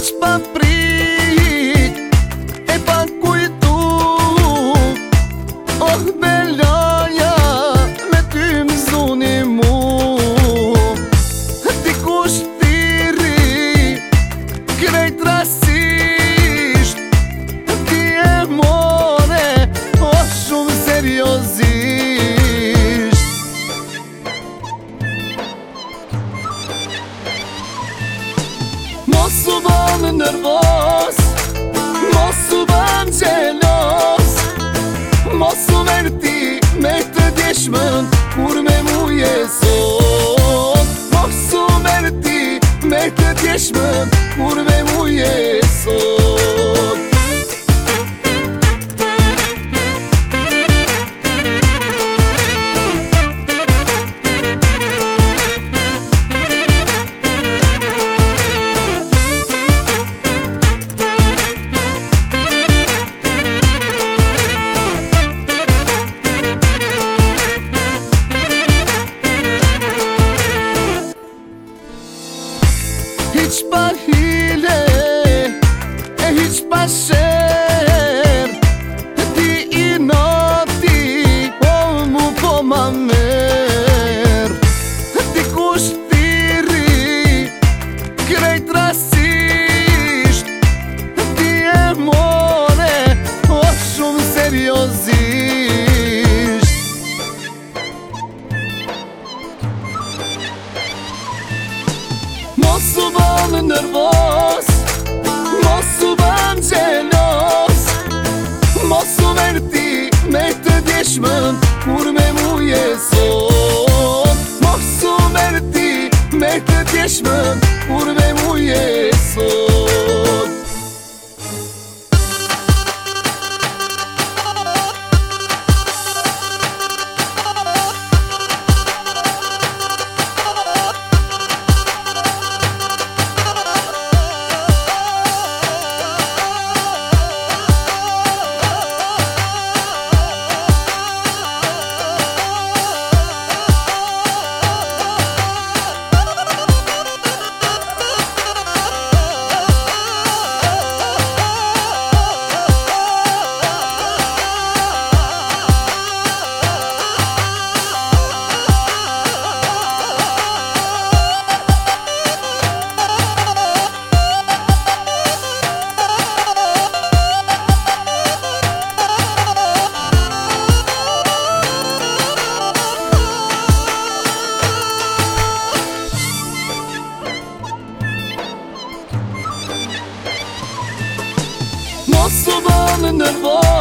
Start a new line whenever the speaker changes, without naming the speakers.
Veç pa prit e pa kujtu. Oh belaja me ty m'zuni mu. Dikush tiri krejt rasisht ti e more oh shumë seriozisht. Mos u bën nervos, mos u bën gjelos, mos u merti me të djeshmën kur me mu jesot. Mos u merti me të djeshmën kur me mu jesot. Hiq pa hile, e hiq pa sher, ti i nati, o mu po ma mer. Dikush tiri, krejt rasisht, ti e more, o shumë seriozisht. Mos u bën nervos, mos u bën gjelos, mos u merti me të djeshmën kur me mu jesot. Mos u merti me të djeshmën kur me mu jesot. Mos u bën nervos,